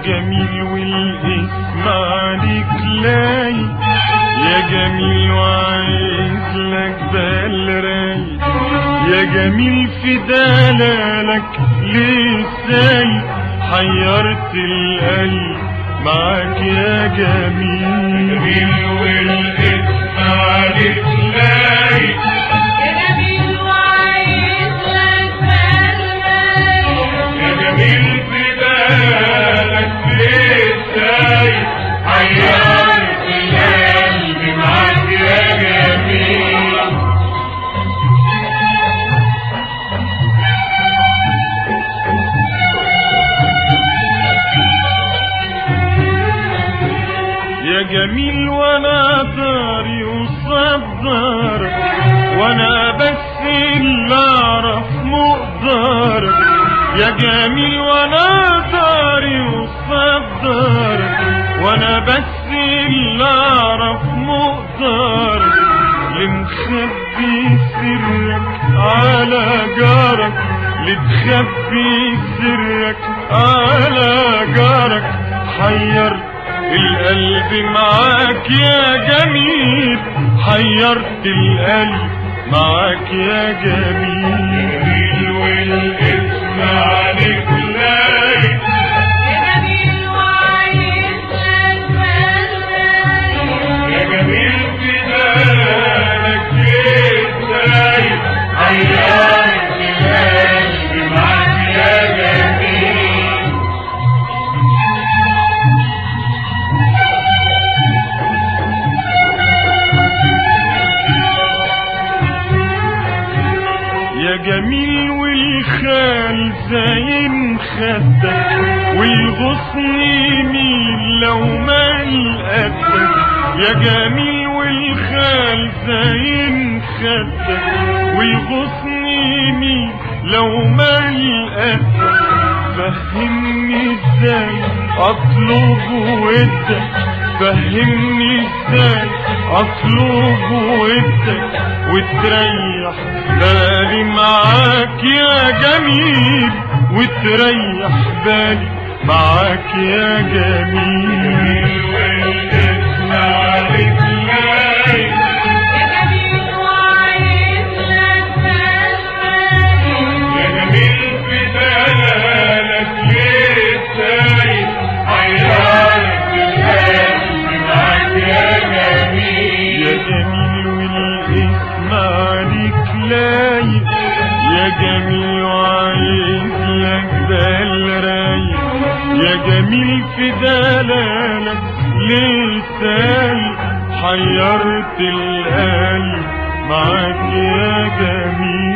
جميل والاسم عليك لايق، يا جميل وعايز لك بال رايق، يا جميل في دلالك ليه سايق، حيرت القلب معاك يا جميل. جميل والاسم عليك لايق، يا جميل وعايز لك بال رايق، يا جميل في دلالك ليه سايق، حيرت القلب معاك يا جميل. يا جميل وانا داري وصدرك، وانا بس اللي اعرف مقدارك، يا جميل وانا داري وصدرك، وانا بس اللي اعرف مقدارك، لمخبي سرك على جارك، لتخبي سرك على جارك، حيرت القلب معاك يا جميل، حيرت القلب معاك يا جميل. جميل والاسم عليك لايق، يا جميل وعايز لك بال رايق، يا جميل في دلالك ليه سايق، حيرت القلب معاك يا جميل. يا جميل والخال زين خدك، والغصن يميل لو مال قدك، يا جميل والخال زين خدك، والغصن يميل لو مال قدك، فهمني ازاي اطلب ودك، فهمني ازاي اطلب ودك، وتريح بالي معاك يا جميل، وتريح بالي معاك يا جميل. والاسم عليك لايق، يا جميل وعايز لك بال رايق، يا جميل في دلالك ليه سايق، حيرت القلب معاك يا جميل. يا جميل والاسم عليك لايق، يا جميل وعايز لك بال رايق، يا جميل في دلالك ليه سايق، حيرت القلب معاك يا جميل.